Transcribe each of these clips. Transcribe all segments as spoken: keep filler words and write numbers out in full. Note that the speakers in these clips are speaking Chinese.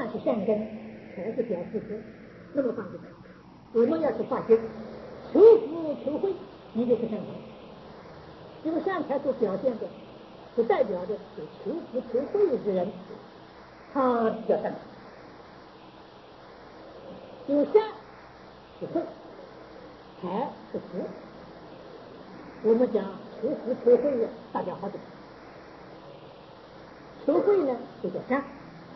善是善根，财是表示德，那么放在这，我们要是发心求福求慧，你就是善财。因为善财所表现的，所代表的是求福求慧之人，他叫善财。有善是慧，财是福。我们讲求福求慧呀，大家好懂。求慧呢，就叫善；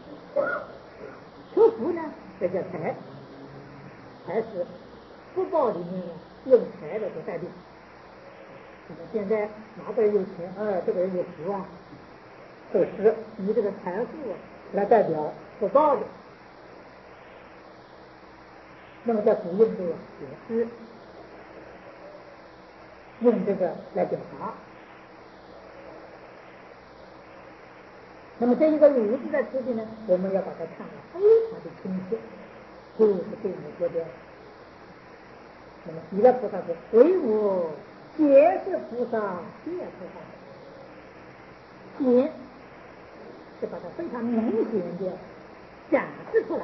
求福呢，这叫财。财是福报里面呢，用财的做代表。那么现在哪个人有钱啊？这个人有福啊，都是以这个财富来代表福报的。那么在古印度啊，也是用这个来表达。那么这一个儒字在这里呢，我们要把它看得非常的清晰，就是对我说的。那么弥勒菩萨说：“为我解是菩萨，解菩萨。”解是把它非常明显的展示出来。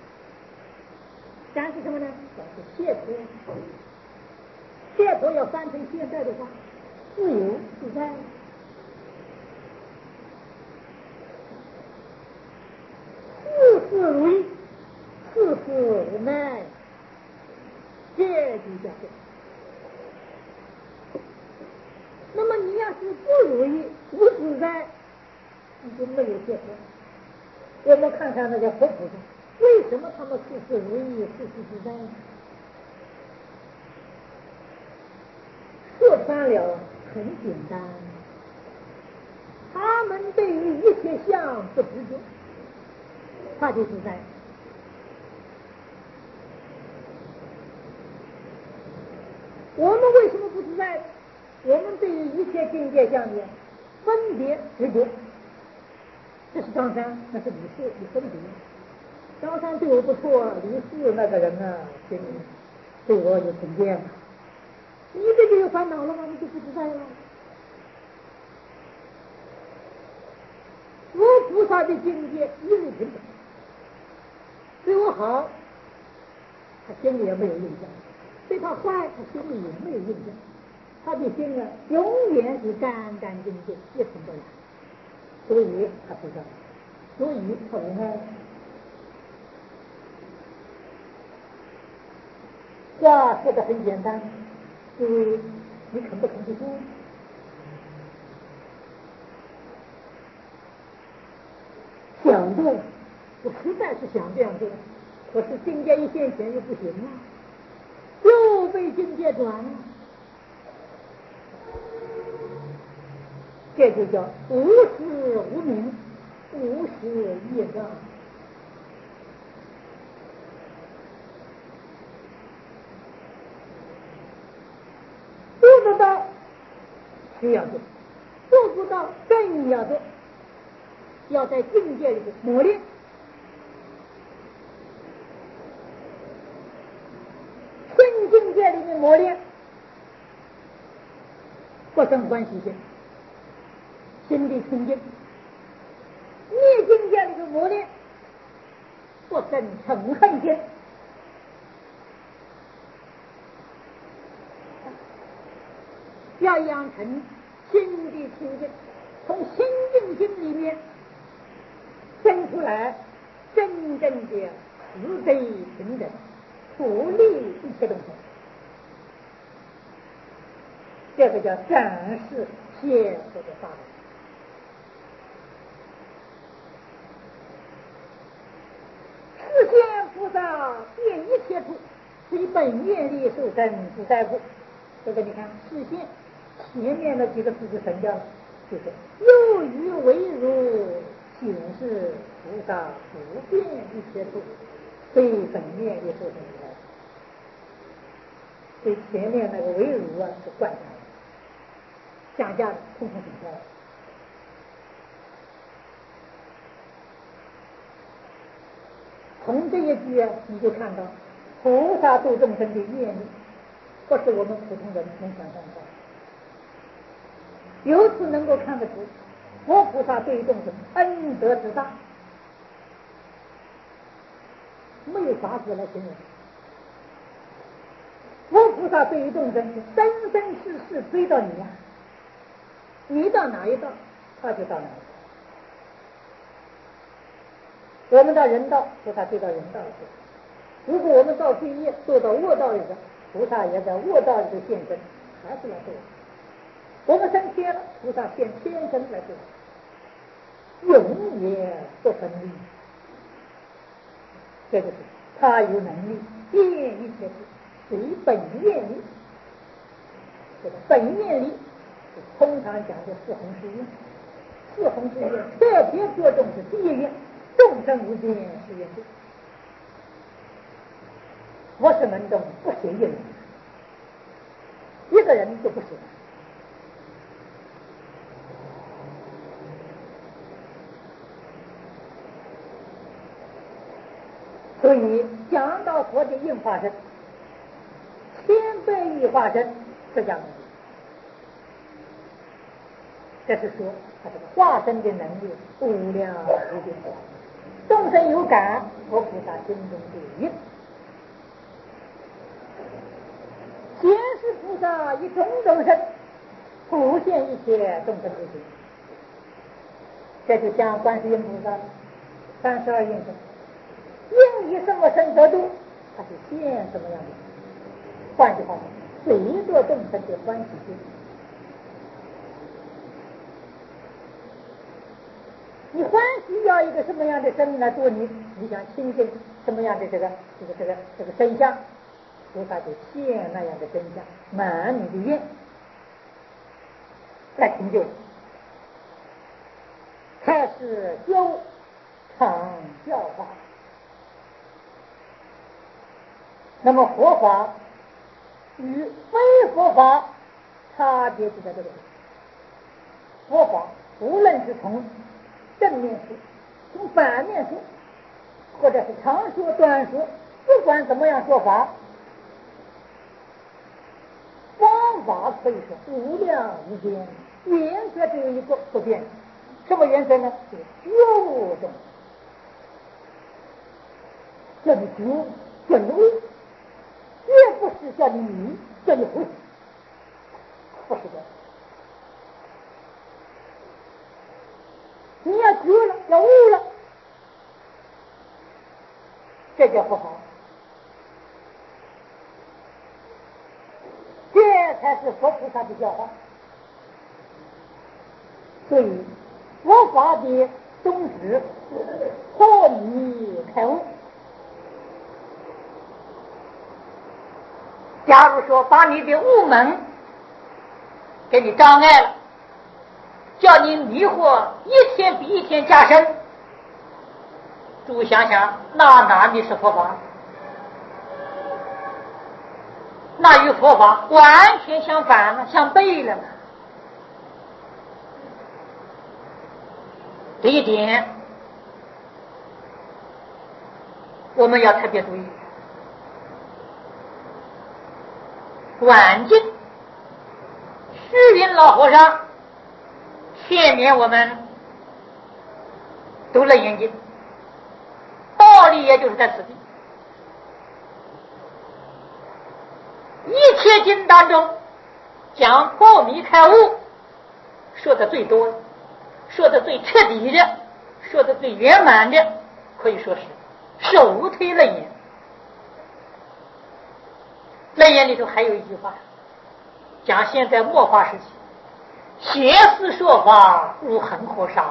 展示什么呢？展示解脱。解脱要翻成现在的话，自由自在。事事如意，事事无奈，这就叫做。那么你要是不如意、不自在，你就没有解脱。我们看看那些佛菩萨，为什么他们事事如意、事事自在呢？说穿了很简单，他们对于一切相不执着，他就自在。我们为什么不自在？我们对于一切境界相面分别执着。这是张三，那是李四，你分别。张三对我不错，李四那个人呢，对对我有成见，你这就有烦恼了吗？你就不自在了。佛菩萨的境界一律平等，对我好，他心里也没有印象；对他坏，他心里也没有印象。他的心啊，永远是干干净净，一尘不染。所以他不知道，所以他无奈。话说的很简单，各位，你肯不肯去做？想做，我实在是想这样做，可是境界一现前又不行啊，又被境界转了。这就叫无始无明，无始业障。做不到需要做，做不到更要做，要在境界里面磨练。新境界里面磨练，不生欢喜心，心地清净；逆境界里面磨练，不生嗔恨心。要养成心地清净，从心净心里面生出来真正的慈悲平等，处理一切东西。这个叫展示解脱的法门。世间菩萨遍一切处，随本愿力受生自在故。这个你看视线前面的几个字就省掉了，就是又于为如显示菩萨不变一切处，非本愿力受生自在。所以前面那个为如啊是贯下来，下架的通通省掉了。从这一句啊，你就看到菩萨度众生的愿力，不是我们普通人能想象到。由此能够看得出，佛菩萨对众生恩德之大。 没有法子来形容。佛菩萨对于众生是生生世世追到你呀、啊，你到哪一道，他就到哪一道。我们到人道，菩萨追到人道去；如果我们造罪业，做到恶道里的，菩萨也在恶道里头现身，还是来做。我们升天了，菩萨现天身来做，永远不分离。这就是他有能力变一切事，随本愿力。这个本愿力通常讲的四弘誓愿，四弘誓愿特别着重是第一愿，众生无边誓愿度。我是门中不随愿，一个人就不行。所以讲到佛的应化身，千百亿化身释迦牟尼，这是说他这个化身的能力无量无边，众生有感，佛菩萨心中就有应。前世菩萨以种种身普现一切众生之心，这就像观世音菩萨三十二应身，应以什么身得度，他就现什么样的。换句话说，随着众生的欢喜心。你欢喜要一个什么样的身来度你？你想亲近什么样的这个这个这个这个身相，菩萨就现那样的身相，满你的愿来成就，开始教常教化。那么佛法与非佛法差别就在这里。佛法无论是从正面说，从反面说，或者是长说短说，不管怎么样说法，方法可以说无量无边，原则只有一个不变。什么原则呢？就是觉悟中，叫你觉，叫你悟，绝不是叫你迷，叫你会，不是的。你要觉了，要悟了，这叫佛法，这才是佛菩萨的教化。所以佛法的宗旨，破迷开悟。假如说把你的悟门给你障碍了，叫你迷惑一天比一天加深，诸位想想，那哪里是佛法？那与佛法完全相反了，相悖了。这一点我们要特别注意。晚近虚云老和尚劝勉我们读楞严经，道理也就是在此地。一切经当中讲破迷开悟说的最多，说的最彻底的，说的最圆满的，可以说是首推楞严。楞严里头还有一句话，讲现在末法时期，邪思说法如恒河沙，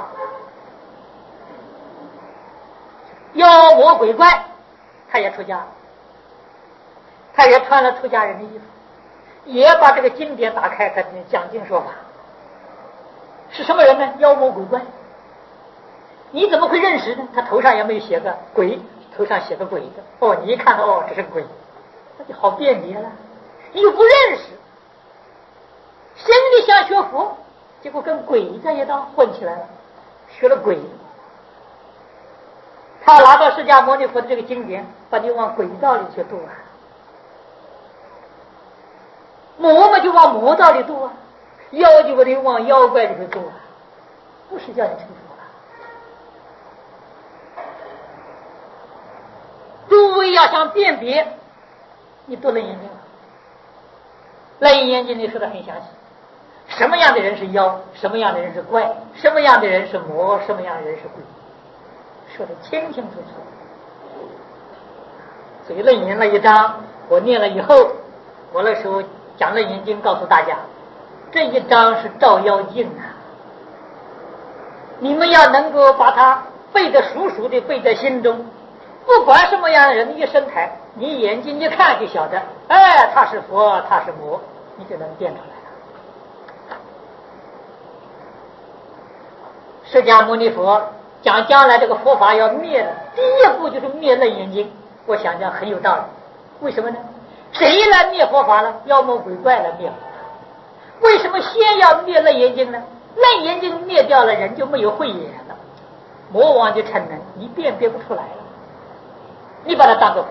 妖魔鬼怪他也出家了，他也穿了出家人的衣服，也把这个经典打开，他讲经说法。是什么人呢？妖魔鬼怪。你怎么会认识呢？他头上也没有写个鬼，头上写个鬼的。哦，你一看哦，这是鬼，那就好辨别了。你又不认识，心里想学佛，结果跟鬼在一道混起来了，学了鬼。他拿到释迦牟尼佛的这个经典，把你往鬼道里去渡啊，魔嘛就往魔道里渡啊，妖就把你往妖怪里头渡啊，不是叫你成佛了。诸要想辨别，你读《楞严经》，《楞严经》里说的很详细，什么样的人是妖，什么样的人是怪，什么样的人是魔，什么样的人是鬼，说的清清楚楚。所以《楞严》那一章我念了以后，我那时候讲《楞严经》，告诉大家，这一章是照妖镜啊，你们要能够把它背得熟熟的背在心中，不管什么样的人一升台，你眼睛一看就晓得，哎，他是佛，他是魔，你就能辨出来了。释迦牟尼佛讲将来这个佛法要灭的第一步就是灭楞严经，我想想很有道理。为什么呢？谁来灭佛法了？妖魔鬼怪来灭佛法。为什么先要灭楞严经呢？楞严经灭掉了，人就没有慧眼了，魔王就逞能，你辨别不出来了，你把它当作佛。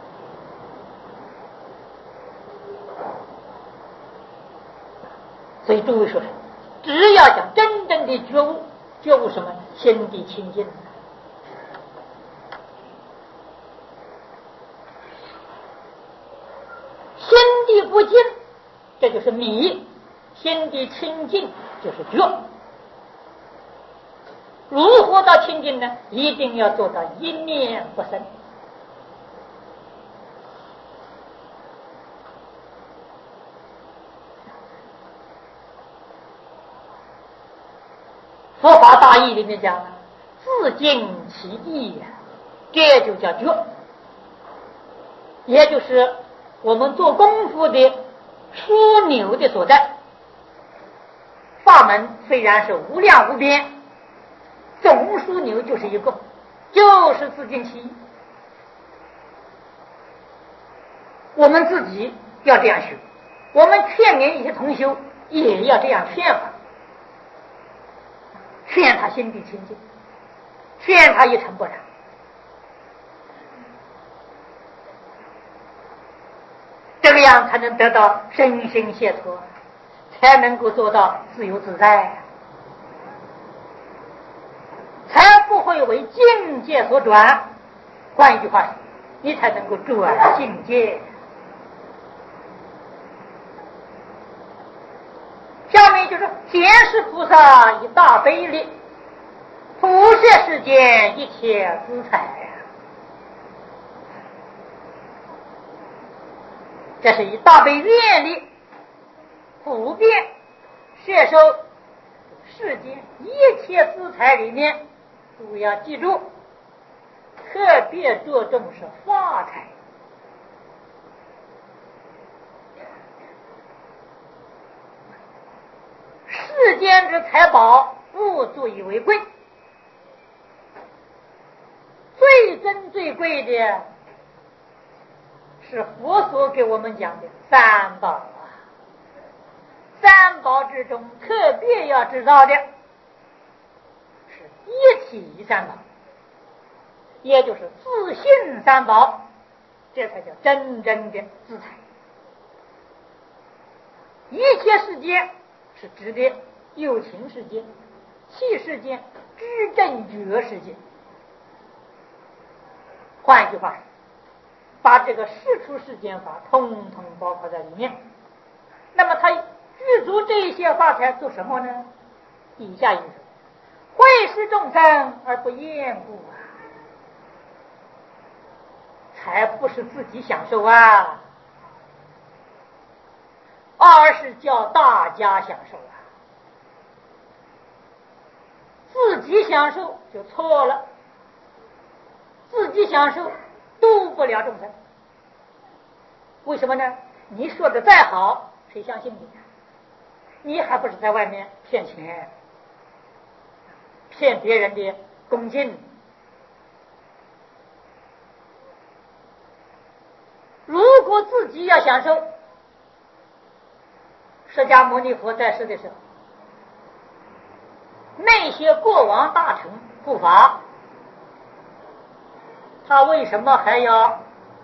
所以诸位说，只要讲真正的觉悟，觉悟什么？心地清净。心地不净，这就是迷；心地清净就是觉。如何到清净呢？一定要做到一念不生。佛法大义里面讲，自净其意呀，这就叫觉，也就是我们做功夫的枢纽的所在。法门虽然是无量无边，总枢纽就是一个，就是自净其意。我们自己要这样学，我们劝勉一些同修也要这样劝法，劝他心地清净，劝他一尘不染。这个样才能得到身心解脱，才能够做到自由自在，才不会为境界所转。换一句话，你才能够转境界。下面就是显示菩萨以大悲力，普摄世间一切资财。这是以大悲愿力普遍摄受世间一切资财里面，都要记住，特别着重是发财。世间之财宝不足以为贵，最珍最贵的是佛所给我们讲的三宝啊。三宝之中特别要知道的是一体三宝，也就是自信三宝，这才叫真正的资财。一切世界是指的有情世界、气世界、知正觉世界。换一句话说，把这个世出世间法通通包括在里面。那么他具足这些法财做什么呢？以下一说，会施众生而不厌故啊，才不是自己享受啊，而是叫大家享受啊。自己享受就错了，自己享受度不了众生。为什么呢？你说的再好，谁相信你？你还不是在外面骗钱，骗别人的恭敬。如果自己要享受，释迦牟尼佛在世的时候，那些过往大臣护法，他为什么还要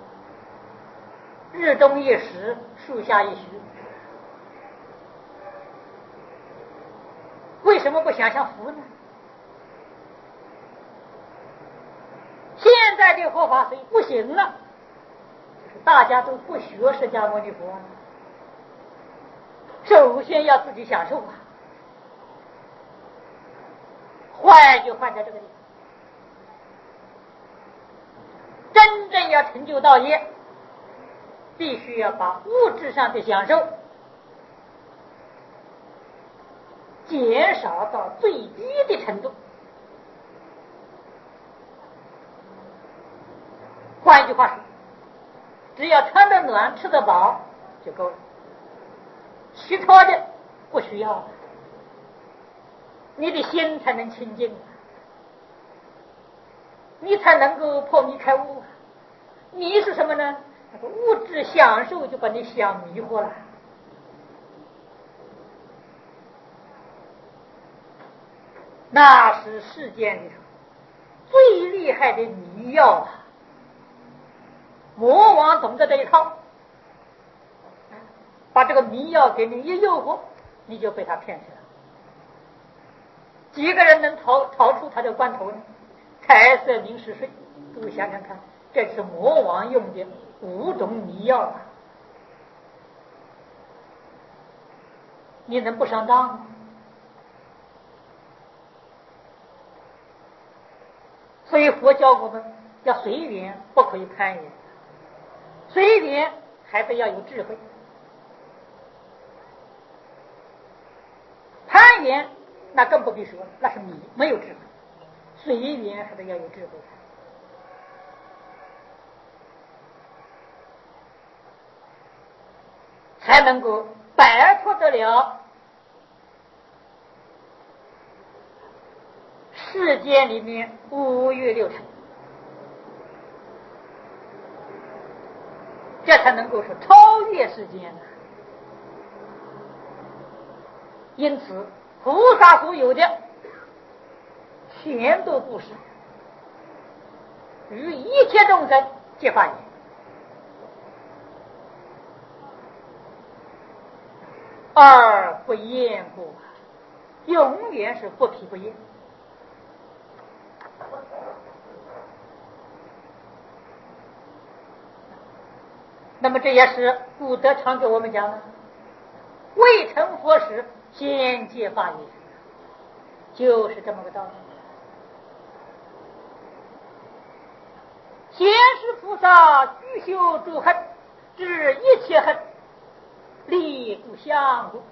日中一时，树下一须？为什么不想想福呢？现在这个佛法虽不行了， 大家都不学释迦牟尼佛啊，首先要自己享受啊。坏就坏在这个地方，真正要成就道业，必须要把物质上的享受减少到最低的程度。换一句话说，只要穿得暖吃得饱就够了，其他的不需要，你的心才能清净，你才能够破迷开悟。迷是什么呢？那个物质享受就把你想迷惑了。那是世间里头最厉害的迷药啊！魔王懂得这一套，把这个迷药给你一诱惑，你就被他骗去了。几个人能逃逃出他的关头呢？财色名食睡，各位想想看，这是魔王用的五种迷药啊！你能不上当吗？所以佛教我们要随缘，不可以攀缘。随缘还得要有智慧，攀缘那更不必说，那是你没有智慧。随缘还得要有智慧，才能够摆脱得了世间里面五欲六尘，这才能够说超越世间。因此菩萨所有的全都不是与一切众生皆法也，而不厌故，永远是不疲不厌。那么这也是古德常给我们讲的，未成佛时先戒法也，就是这么个道理。先是菩萨具修诸恨，知一切恨，立诸相故。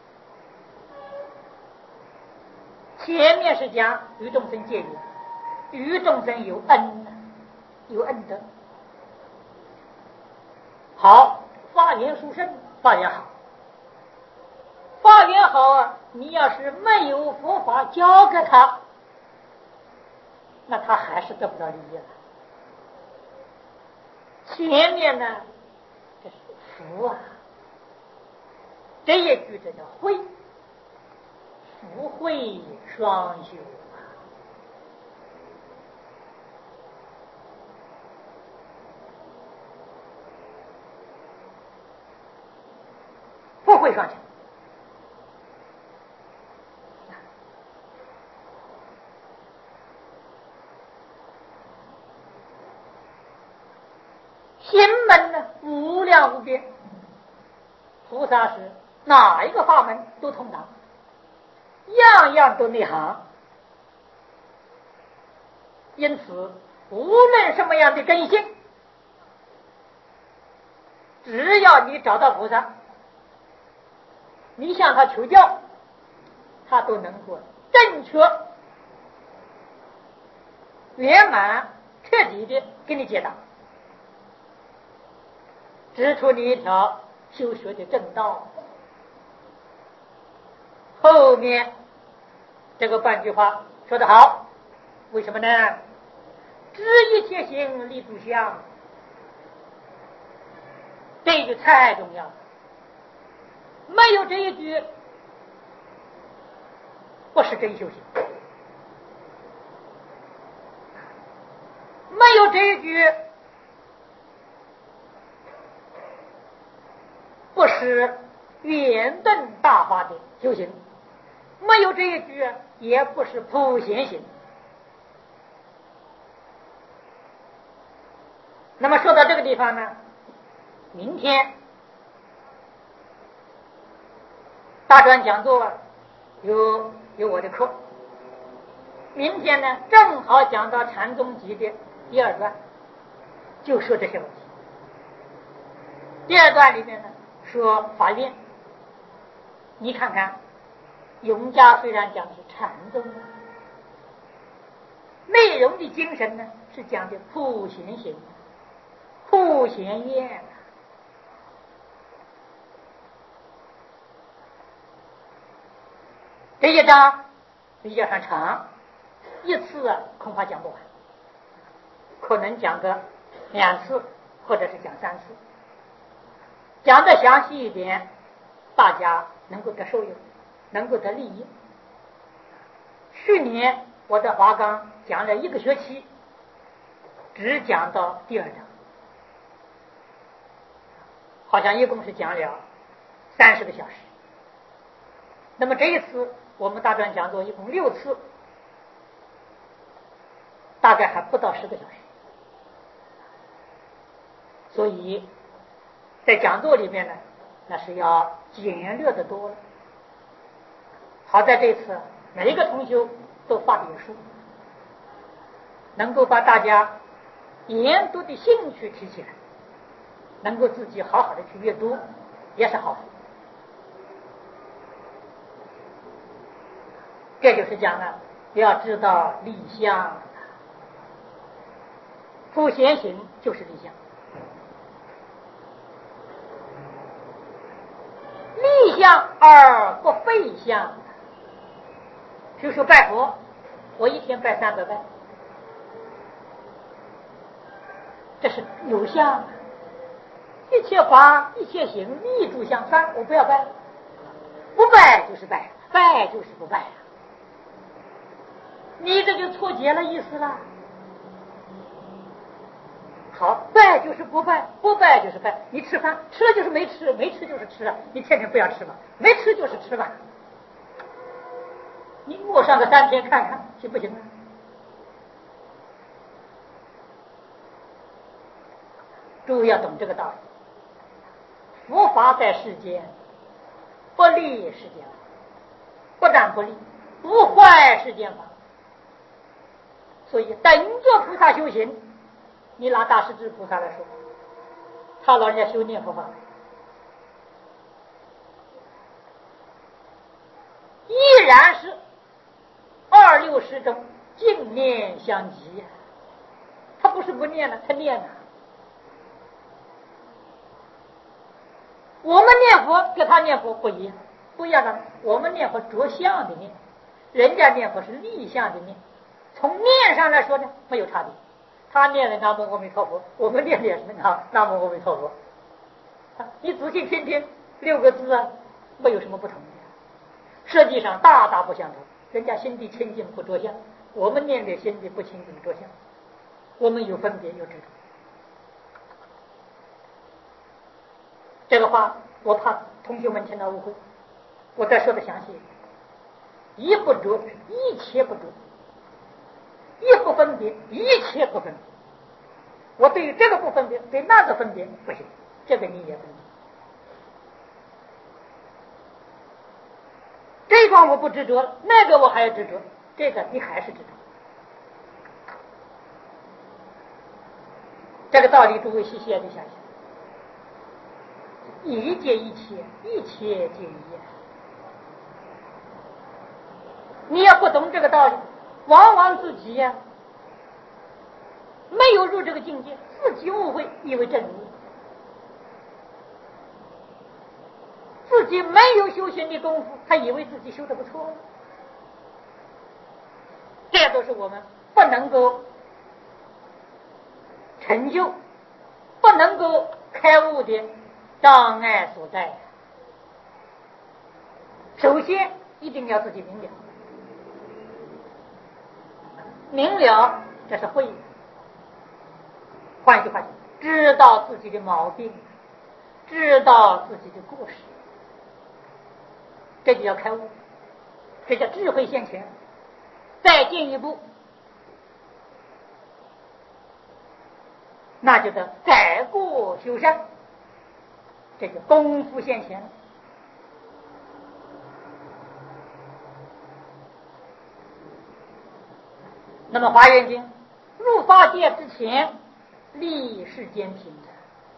前面是讲与众生结缘，与众生有恩，有恩德。好，发言殊胜，发言好，发言好啊！你要是没有佛法教给他，那他还是得不到利益了。前面呢，这是福啊，这一句这叫慧，福慧双修啊。福慧双修，行门呢无量无边，菩萨是哪一个法门都通达，样样都内行。因此无论什么样的根性，只要你找到菩萨，你向他求教，他都能够正确圆满彻底的给你解答，指出你一条修学的正道。后面这个半句话说得好，为什么呢？知一切行，立诸相，这一句太重要了。没有这一句，不是真修行；没有这一句，不是圆顿大法的修行；没有这一句，也不是普贤行。那么说到这个地方呢， 明天大专讲座有有我的课，明天呢正好讲到禅宗集的第二段，就说这些问题。第二段里面呢说法院，你看看永嘉虽然讲的是禅宗，内容的精神呢是讲的普贤行、普贤愿。这一章比较上长，一次啊恐怕讲不完，可能讲个两次或者是讲三次，讲得详细一点，大家能够得受用，能够得利益。去年我在华冈讲了一个学期，只讲到第二章，好像一共是讲了三十个小时。那么这一次我们大专讲座一共六次，大概还不到十个小时，所以在讲座里面呢，那是要简略的多了。好在这次每一个同学都发点书，能够把大家研读的兴趣提起来，能够自己好好的去阅读，也是好事。这就是讲了，要知道立相，普贤行就是立相。立相而不废相。比如说拜佛，我一天拜三百拜，这是有相。一切法一切行立住相三，我不要拜，不拜就是拜，拜就是不拜。你这就错解了意思了。好，拜就是不拜，不拜就是拜。你吃饭吃了就是没吃，没吃就是吃了，你天天不要吃嘛，没吃就是吃吧。你磨上个三天看看行不行啊？诸位要懂这个道理。佛法在世间不利世间法，不但不利，不坏世间法。所以等着菩萨修行，你拿大势至菩萨来说，他老人家修念佛法，依然是二六十中净念相继，他不是不念了，他念了。我们念佛跟他念佛不一样，不一样的，我们念佛着相的念，人家念佛是立相的念。从念上来说呢，没有差别。他念的南无阿弥陀佛，我们念的也是南南无阿弥陀佛。你仔细听听六个字啊，没有什么不同的。实际上大大不相同。人家心地清净不着相，我们念的心地不清净着相，我们有分别有执着。这个话我怕同学们听到误会，我再说的详细一点。一不着一切不着，一不分别一切不分别。我对于这个不分别，对那个分别不行，这个你也分别。这一方我不执着了，那个我还要执着，这个你还是执着。这个道理诸位细细的想想，一界一切，一切皆一。你要不懂这个道理，往往自己呀、啊、没有入这个境界，自己误会，以为真如，自己没有修行的功夫，他以为自己修得不错，这都是我们不能够成就、不能够开悟的障碍所在。首先一定要自己明了，明了这是慧。换句话讲，知道自己的毛病，知道自己的过失，这就叫开悟，这叫智慧现前。再进一步，那就叫改过修善。 这个功夫现前。那么《华严经》入法界之前，立世间品的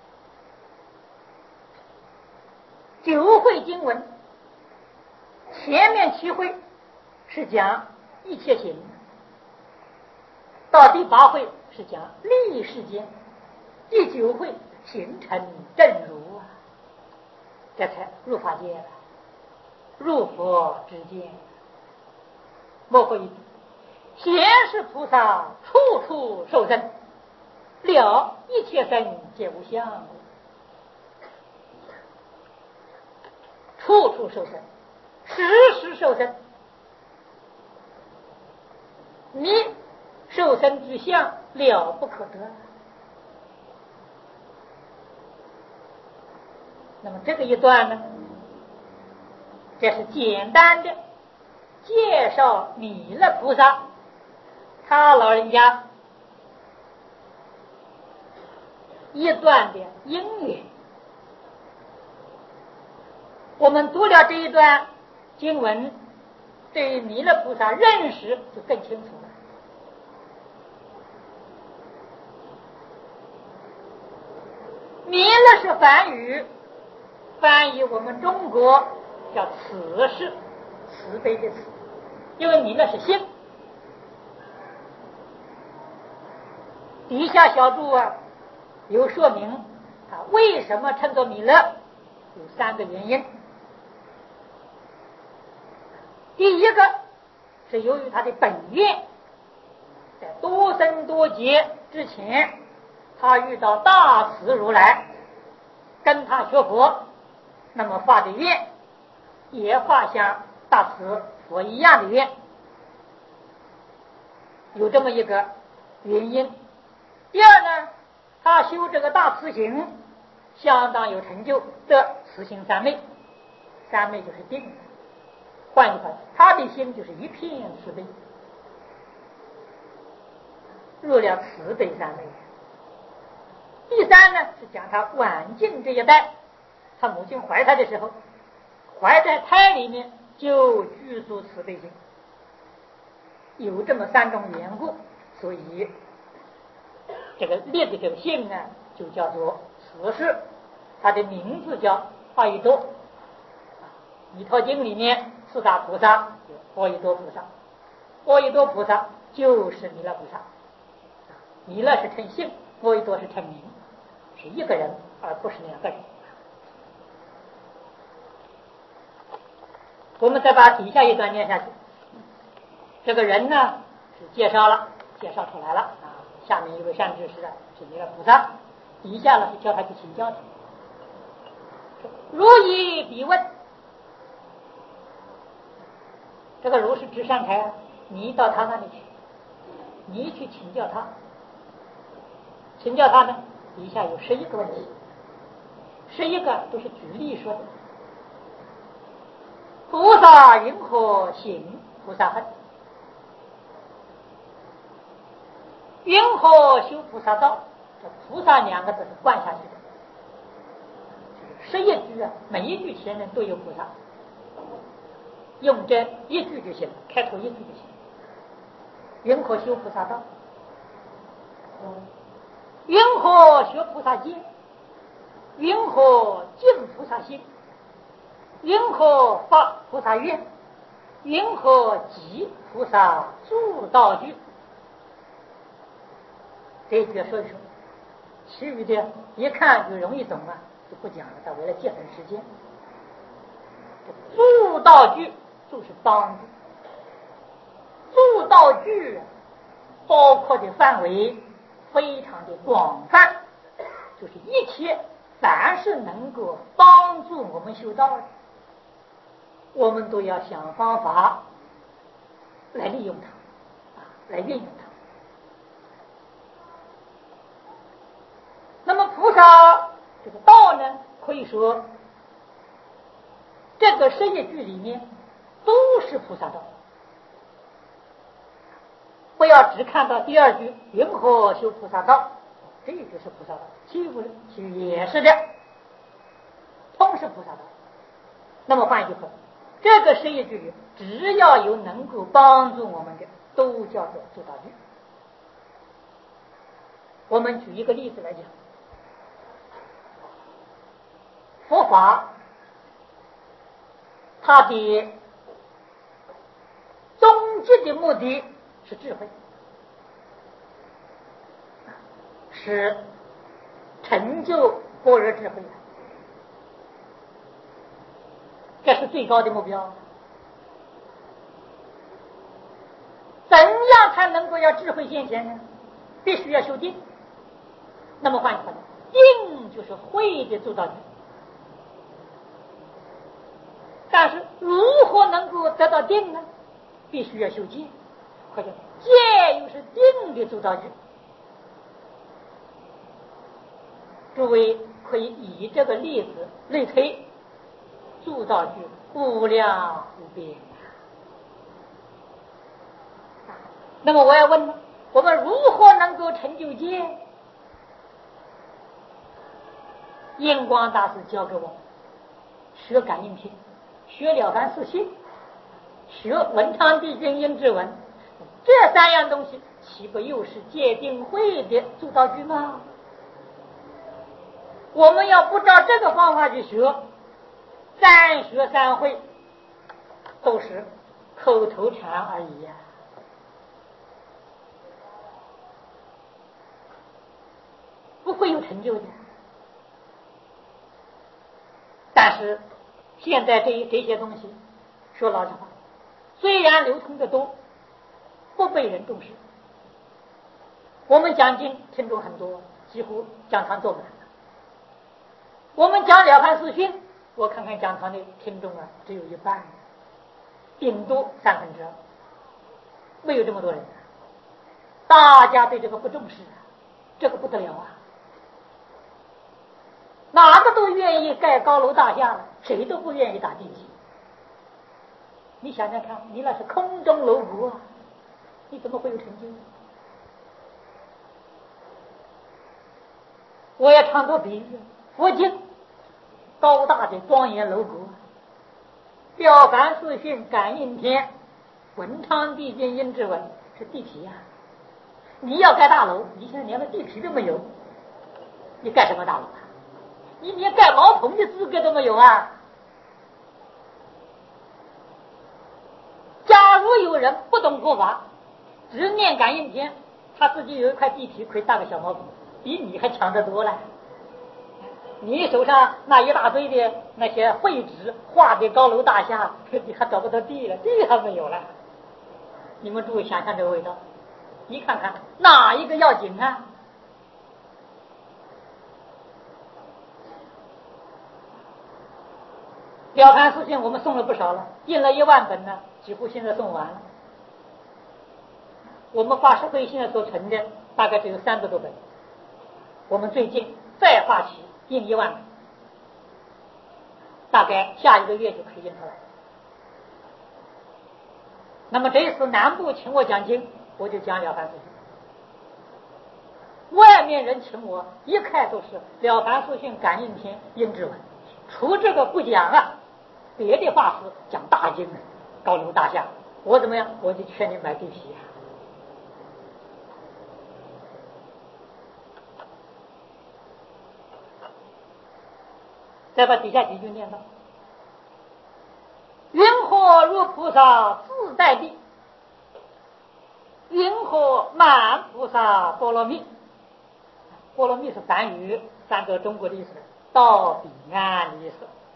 九会经文，前面七会是讲一切行，到第八会是讲立世间，第九会形成正如啊，这才入法界了，入佛之见。莫过于贤士菩萨处处受身，了一切身皆无相，处处受身，时时受身。你受身之相了不可得。那么这个一段呢，这是简单的介绍弥勒菩萨他老人家一段的因缘。我们读了这一段经文，对弥勒菩萨认识就更清楚了。弥勒是梵语，翻译我们中国叫慈氏，慈悲的慈，因为弥勒是姓。底下小注啊有说明啊为什么称作弥勒，有三个原因。第一个是由于他的本愿，在多生多劫之前，他遇到大慈如来，跟他学佛，那么发的愿也发像大慈佛一样的愿，有这么一个原因。第二呢，他修这个大慈行相当有成就，得慈心三昧，三昧就是定。换句话，他的心就是一片慈悲，入了慈悲三昧。第三呢，是讲他晚境这一代，他母亲怀他的时候，怀在胎里面就具足慈悲心，有这么三种缘故，所以这个列的这个姓呢，就叫做慈氏，他的名字叫阿逸多。弥陀经里面四大菩萨有阿逸多菩萨，阿逸多菩萨就是弥勒菩萨，弥勒是称姓，阿逸多是称名，是一个人而不是两个人。我们再把底下一段念下去。这个人呢是介绍了，介绍出来了啊。下面一位善知识啊是弥勒菩萨，底下呢是叫他去请教他。如以彼问，这个如是指善财，你到他那里去，你去请教他。请教他呢，底下有十一个问题，十一个都是举例说的。菩萨云何行菩萨恨？云何修菩萨道？这菩萨两个字是灌下去的。十一句啊，每一句前面都有菩萨，用这一句就行，开头一句就行。云何修菩萨道？云何学菩萨戒？云何净菩萨心？云何发菩萨愿？云何集菩萨助道具？这一句说一说，其余的一看就容易懂啊，就不讲了。但为了节省时间，助道具就是帮助，助道具包括的范围非常的广泛，就是一切凡是能够帮助我们修道的，我们都要想方法来利用它，啊，来运用它。那么菩萨这个道呢，可以说这个十一句里面都是菩萨道。不要只看到第二句云何修菩萨道，这一句是菩萨道，其余其余也是的。 通是菩萨道。那么换一句话，这个十一句只要有能够帮助我们的，都叫做助道句。我们举一个例子来讲，佛法它的终极的目的是智慧，是成就般若智慧，这是最高的目标。怎样才能够要智慧现前呢？必须要修定。那么换句话说，定就是慧的助道句。但是如何能够得到定呢？必须要修戒，或者戒又是定的助道句。诸位可以以这个例子类推，助道句无量无边。那么我要问，我们如何能够成就戒？印光大师教给我们学感应篇，学了凡四训，学文昌帝君应之文，这三样东西岂不又是戒定慧的助道句吗？我们要不照这个方法去学，三学三会都是口头禅而已呀、啊。不会有成就的。但是现在这这些东西，说老实话，虽然流通的多，不被人重视。我们讲经听众很多，几乎讲堂坐满了。我们讲了凡四训，我看看讲堂的听众啊，只有一半，顶多三分之二，没有这么多人。大家对这个不重视啊，这个不得了啊！哪个都愿意盖高楼大厦了，谁都不愿意打地基。你想想看，你那是空中楼阁啊，你怎么会有成就？我也常做比喻，佛经高大的庄严楼阁，了凡四训、感应篇、文昌帝君应之文是地皮啊。你要盖大楼，你现在连个地皮都没有，你盖什么大楼啊？你连盖茅棚的资格都没有啊！假如有人不懂佛法，只念感应篇，他自己有一块地皮可以搭个小茅棚，比你还强得多了。你手上那一大堆的那些绘纸画的高楼大厦，你还找不到地了，地还没有了。你们诸位想想这个味道，你看看哪一个要紧啊？了凡四训我们送了不少了，印了一万本呢，几乎现在送完了。我们发社会现在所存的大概只有三百多本，我们最近再发起印一万本，大概下一个月就可以印出来。那么这一次南部请我讲经，我就讲了凡四训。外面人请我，一看都是了凡四训、感应篇、应之文，除这个不讲啊。别的法师讲大经高楼大厦，我怎么样？我就劝你买地皮啊！再把底下几句念到：云何如菩萨自在地？云何满菩萨波罗蜜？波罗蜜是梵语，翻作中国的意思，到彼岸的意思。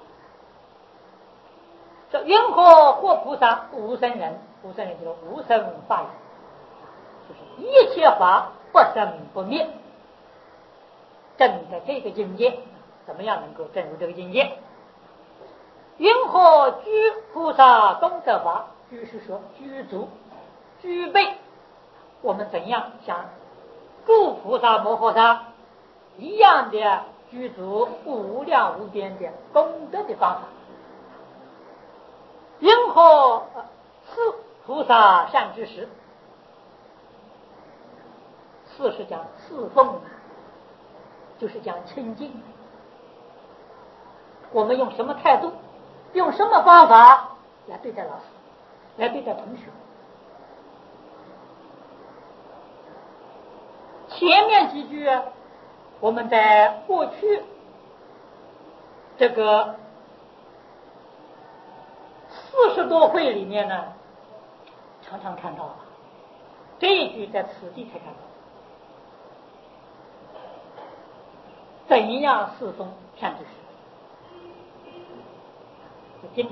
这云何或菩萨无生人？无生人就是无生法忍，就是一切法不生不灭。证的这个境界，怎么样能够证入这个境界？云何具菩萨功德法？居是说具足具备，我们怎样像诸菩萨摩诃萨一样的具足无量无边的功德的方法？云何是菩萨善知识？四是讲侍奉，就是讲清净。 我们用什么态度，用什么方法来对待老师，来对待同学。前面几句我们在过去这个四十多会里面呢，常常看到了，这一句在此地才看到。怎样侍奉善知识？今天